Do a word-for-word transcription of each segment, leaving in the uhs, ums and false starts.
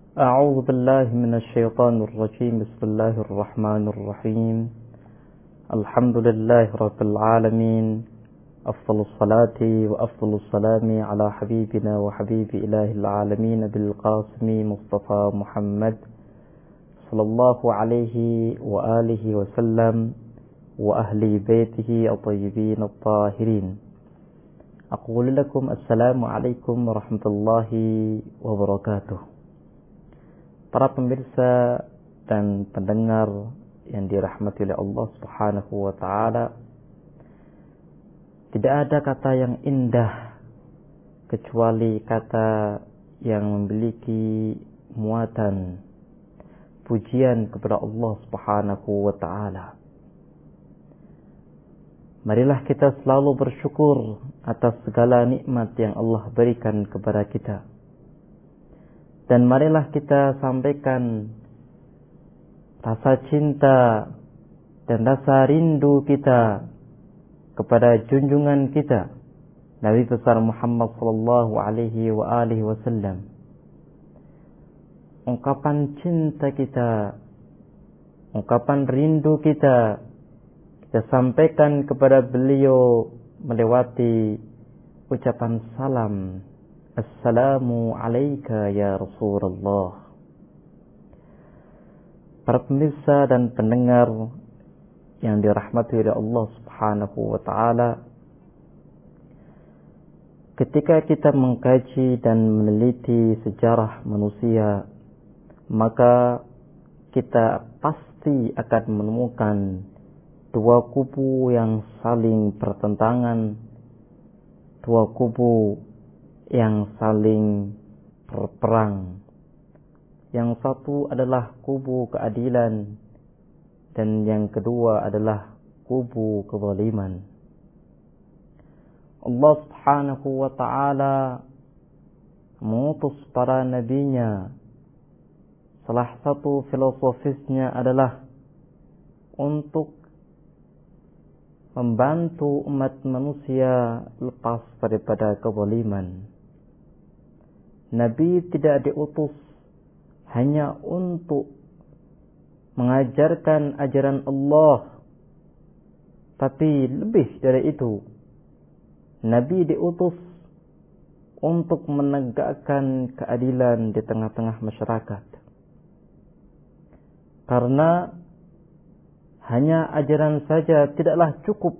أعوذ بالله من الشيطان الرجيم بسم الله الرحمن الرحيم الحمد لله رب العالمين أفضل الصلاة وأفضل السلام على حبيبنا وحبيب إله العالمين بالقاسم مصطفى محمد صلى الله عليه وآله وسلم وأهل بيته الطيبين الطاهرين. أقول لكم السلام عليكم ورحمة الله وبركاته. Para pemirsa dan pendengar yang dirahmati oleh Allah Subhanahu wa taala, tidak ada kata yang indah kecuali kata yang memiliki muatan pujian kepada Allah Subhanahu wa taala. Marilah kita selalu bersyukur atas segala nikmat yang Allah berikan kepada kita. Dan marilah kita sampaikan rasa cinta dan rasa rindu kita kepada junjungan kita Nabi besar Muhammad sallallahu alaihi wa alihi wasallam. Ungkapan cinta kita, ungkapan rindu kita, kita sampaikan kepada beliau melewati ucapan salam, Assalamu alayka ya Rasulullah. Para pemirsa dan pendengar yang dirahmati oleh Allah Subhanahu wa taala, ketika kita mengkaji dan meneliti sejarah manusia, maka kita pasti akan menemukan dua kubu yang saling bertentangan, dua kubu yang saling berperang. Yang satu adalah kubu keadilan dan yang kedua adalah kubu kezaliman. Allah Subhanahu wa taala mengutus para nabinya. Salah satu filosofisnya adalah untuk membantu umat manusia lepas daripada kezaliman. Nabi tidak diutus hanya untuk mengajarkan ajaran Allah, tapi lebih dari itu, Nabi diutus untuk menegakkan keadilan di tengah-tengah masyarakat. Karena hanya ajaran saja tidaklah cukup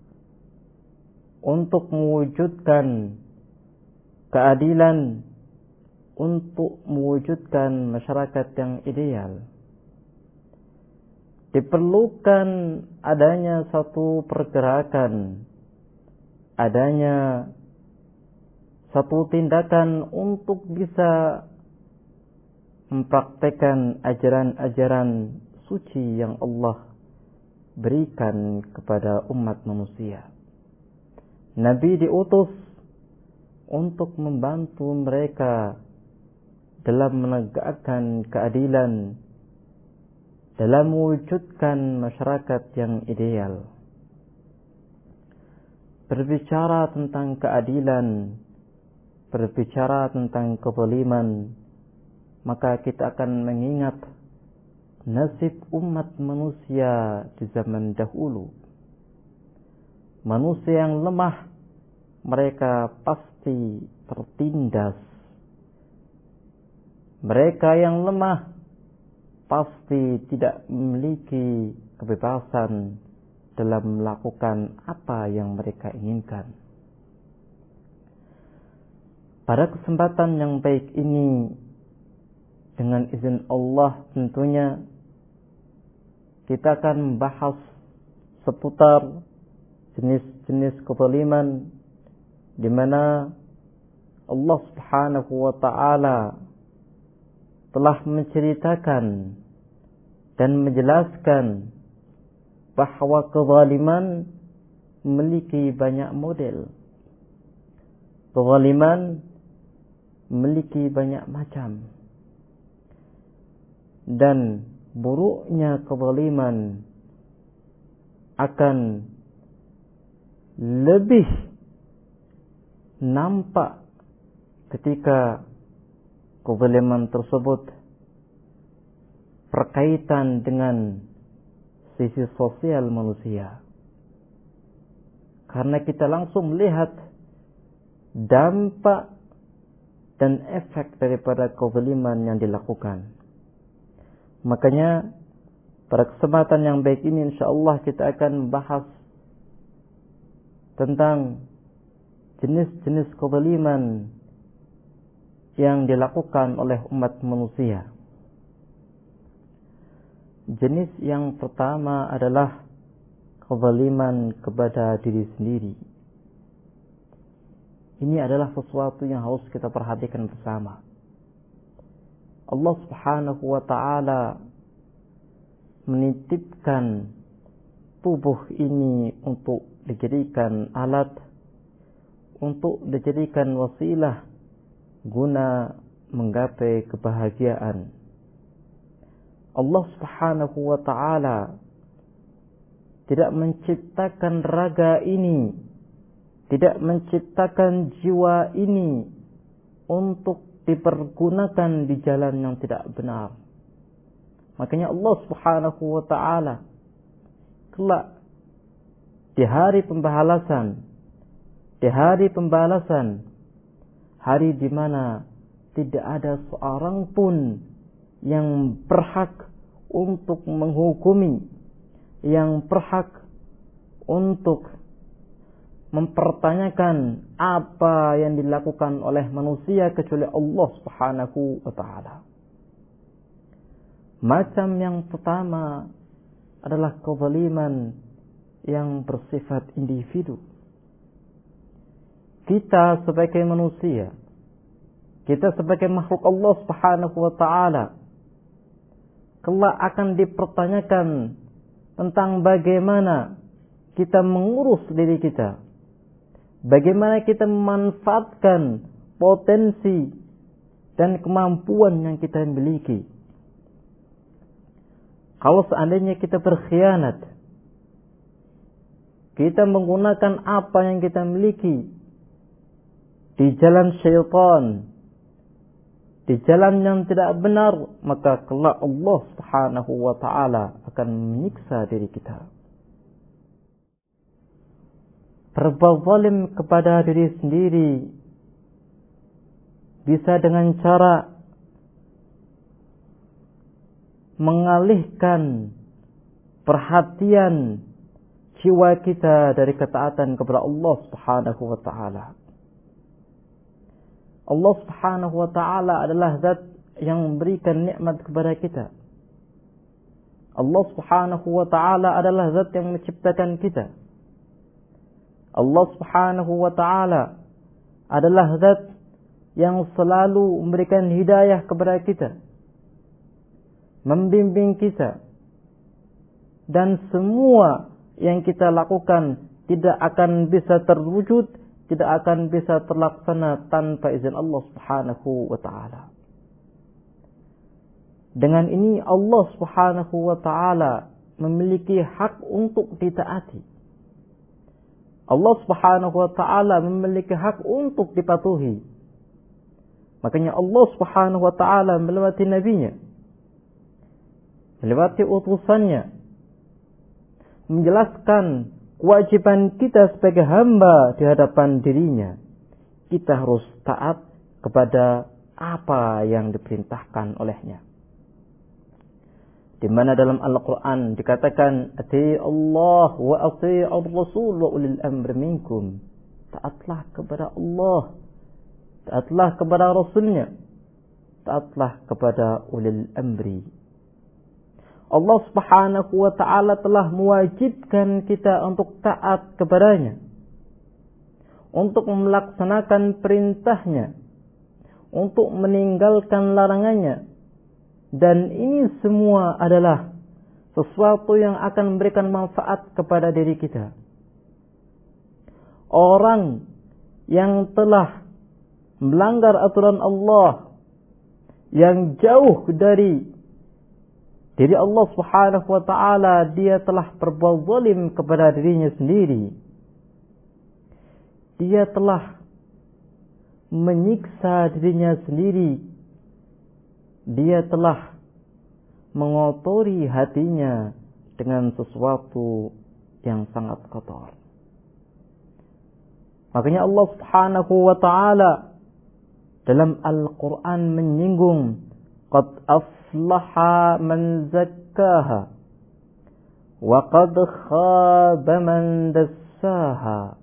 untuk mewujudkan keadilan, untuk mewujudkan masyarakat yang ideal. Diperlukan adanya satu pergerakan, adanya satu tindakan untuk bisa mempraktekkan ajaran-ajaran suci yang Allah berikan kepada umat manusia. Nabi diutus untuk membantu mereka dalam menegakkan keadilan, dalam mewujudkan masyarakat yang ideal. Berbicara tentang keadilan, berbicara tentang kezaliman, maka kita akan mengingat nasib umat manusia di zaman dahulu. Manusia yang lemah, mereka pasti tertindas. Mereka yang lemah pasti tidak memiliki kebebasan dalam melakukan apa yang mereka inginkan. Pada kesempatan yang baik ini, dengan izin Allah tentunya, kita akan membahas seputar jenis-jenis kezaliman di mana Allah Subhanahu wa taala telah menceritakan dan menjelaskan bahwa kezaliman memiliki banyak model. Kezaliman memiliki banyak macam. Dan buruknya kezaliman akan lebih nampak ketika kezaliman tersebut berkaitan dengan sisi sosial manusia. Karena kita langsung melihat dampak dan efek daripada kezaliman yang dilakukan. Makanya pada kesempatan yang baik ini insyaallah kita akan membahas tentang jenis-jenis kezaliman yang dilakukan oleh umat manusia. Jenis yang pertama adalah kezaliman kepada diri sendiri. Ini adalah sesuatu yang harus kita perhatikan bersama. Allah Subhanahu wa ta'ala menitipkan tubuh ini untuk dijadikan alat, untuk dijadikan wasilah guna menggapai kebahagiaan. Allah Subhanahu wa ta'ala tidak menciptakan raga ini, tidak menciptakan jiwa ini untuk dipergunakan di jalan yang tidak benar. Makanya Allah Subhanahu wa ta'ala kelak di hari pembalasan, di hari pembalasan, hari di mana tidak ada seorang pun yang berhak untuk menghukumi, yang berhak untuk mempertanyakan apa yang dilakukan oleh manusia kecuali Allah Subhanahu wa ta'ala. Macam yang pertama adalah kezaliman yang bersifat individu. Kita sebagai manusia, kita sebagai makhluk Allah Subhanahu wa ta'ala, kelak akan dipertanyakan tentang bagaimana kita mengurus diri kita, bagaimana kita memanfaatkan potensi dan kemampuan yang kita miliki. Kalau seandainya kita berkhianat, kita menggunakan apa yang kita miliki di jalan syaitan, di jalan yang tidak benar, maka kelak Allah Subhanahu wa ta'ala akan menyiksa diri kita. Berbuat zalim kepada diri sendiri bisa dengan cara mengalihkan perhatian jiwa kita dari ketaatan kepada Allah Subhanahu wa ta'ala. Allah Subhanahu wa ta'ala adalah zat yang memberikan nikmat kepada kita. Allah Subhanahu wa ta'ala adalah zat yang menciptakan kita. Allah Subhanahu wa ta'ala adalah zat yang selalu memberikan hidayah kepada kita, membimbing kita, dan semua yang kita lakukan tidak akan bisa terwujud, tidak akan bisa terlaksana tanpa izin Allah Subhanahu wa ta'ala. Dengan ini Allah Subhanahu wa ta'ala memiliki hak untuk ditaati. Allah Subhanahu wa ta'ala memiliki hak untuk dipatuhi. Makanya Allah Subhanahu wa ta'ala melewati nabinya, melewati utusannya, menjelaskan kewajiban kita sebagai hamba di hadapan dirinya. Kita harus taat kepada apa yang diperintahkan olehnya. Di mana dalam Al-Quran dikatakan, Ati Allah wa ati ar-rasul wa ulil amri minkum. Taatlah kepada Allah, taatlah kepada Rasulnya, taatlah kepada ulil amri. Allah Subhanahu wa ta'ala telah mewajibkan kita untuk taat kepadanya, untuk melaksanakan perintahnya, untuk meninggalkan larangannya. Dan ini semua adalah sesuatu yang akan memberikan manfaat kepada diri kita. Orang yang telah melanggar aturan Allah, yang jauh dari diri Allah Subhanahu wa ta'ala, dia telah berbuat zalim kepada dirinya sendiri. Dia telah menyiksa dirinya sendiri. Dia telah mengotori hatinya dengan sesuatu yang sangat kotor. Makanya Allah Subhanahu wa ta'ala dalam Al-Quran menyinggung, qad aflaha man zakkaha wa qad khaba man dassaha.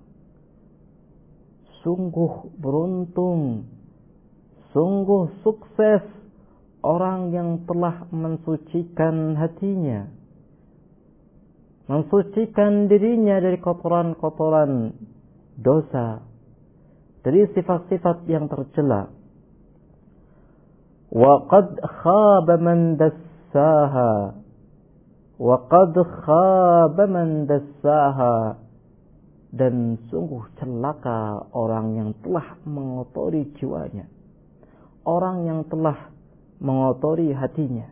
Sungguh beruntung, sungguh sukses orang yang telah mensucikan hatinya, mensucikan dirinya dari kotoran-kotoran dosa, dari sifat-sifat yang tercela. Wa qad khaba man dassaha, wa qad khaba man dassaha, dan sungguh celaka orang yang telah mengotori jiwanya, orang yang telah mengotori hatinya.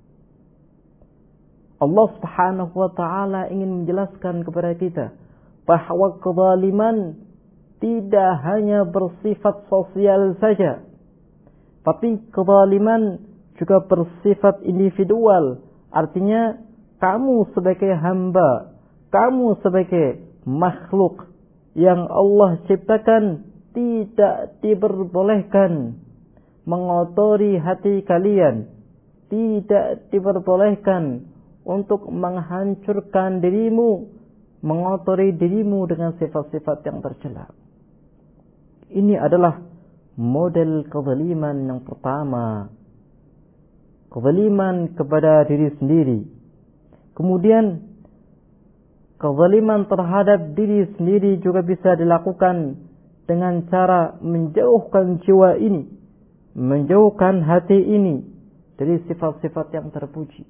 Allah Subhanahu wa ta'ala ingin menjelaskan kepada kita bahwa kezaliman tidak hanya bersifat sosial saja, tapi kezaliman juga bersifat individual. Artinya kamu sebagai hamba, kamu sebagai makhluk yang Allah ciptakan, tidak diperbolehkan mengotori hati kalian, tidak diperbolehkan untuk menghancurkan dirimu, mengotori dirimu dengan sifat-sifat yang tercela. Ini adalah model kezaliman yang pertama, kezaliman kepada diri sendiri. Kemudian kezaliman terhadap diri sendiri juga bisa dilakukan dengan cara menjauhkan jiwa ini, menjauhkan hati ini dari sifat-sifat yang terpuji.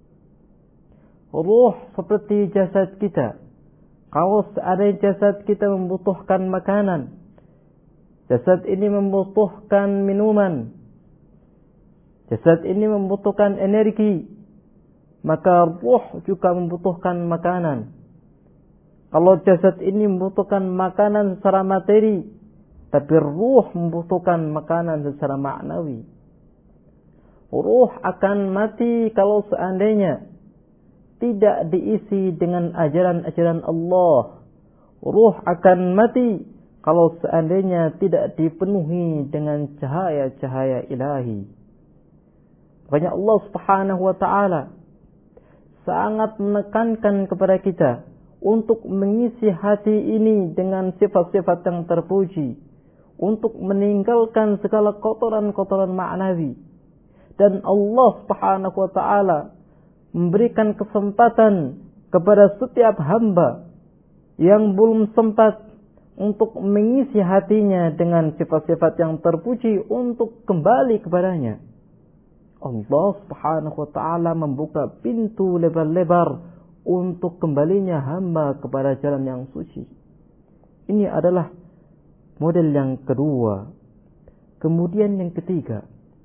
Ruh seperti jasad kita. Kalau seandainya jasad kita membutuhkan makanan, jasad ini membutuhkan minuman, jasad ini membutuhkan energi, maka ruh juga membutuhkan makanan. Kalau jasad ini membutuhkan makanan secara materi, tapi ruh membutuhkan makanan secara maknawi. Ruh akan mati kalau seandainya tidak diisi dengan ajaran-ajaran Allah. Ruh akan mati kalau seandainya tidak dipenuhi dengan cahaya-cahaya ilahi. Makanya Allah Subhanahu wa ta'ala sangat menekankan kepada kita untuk mengisi hati ini dengan sifat-sifat yang terpuji, untuk meninggalkan segala kotoran-kotoran maknawi. Dan Allah Subhanahu wa ta'ala memberikan kesempatan kepada setiap hamba yang belum sempat untuk mengisi hatinya dengan sifat-sifat yang terpuji untuk kembali kepadanya. Allah Subhanahu wa ta'ala membuka pintu lebar-lebar untuk kembalinya hamba kepada jalan yang suci. Ini adalah model yang kedua. Kemudian yang ketiga,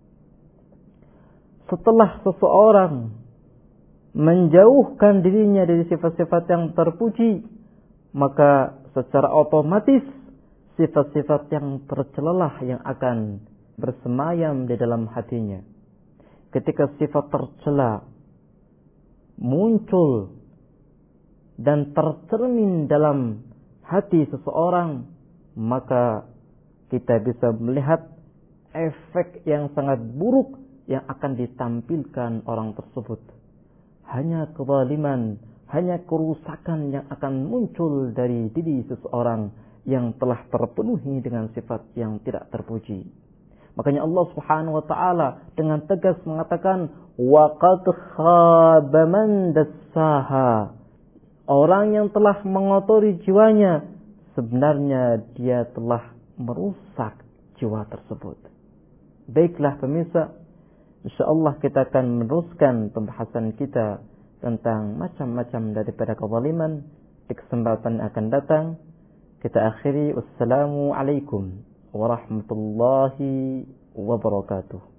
setelah seseorang menjauhkan dirinya dari sifat-sifat yang terpuji, maka secara otomatis sifat-sifat yang tercelalah yang akan bersemayam di dalam hatinya. Ketika sifat tercela muncul dan tercermin dalam hati seseorang, maka kita bisa melihat efek yang sangat buruk yang akan ditampilkan orang tersebut. Hanya kezaliman, hanya kerusakan yang akan muncul dari diri seseorang yang telah terpenuhi dengan sifat yang tidak terpuji. Makanya Allah Subhanahu wa ta'ala dengan tegas mengatakan, wa qad khaba man dassaha. Orang yang telah mengotori jiwanya, sebenarnya dia telah merusak jiwa tersebut. Baiklah pemirsa, insyaallah kita akan meneruskan pembahasan kita tentang macam-macam daripada kezaliman di kesempatan akan datang. Kita akhiri, wassalamu alaikum warahmatullahi wabarakatuh.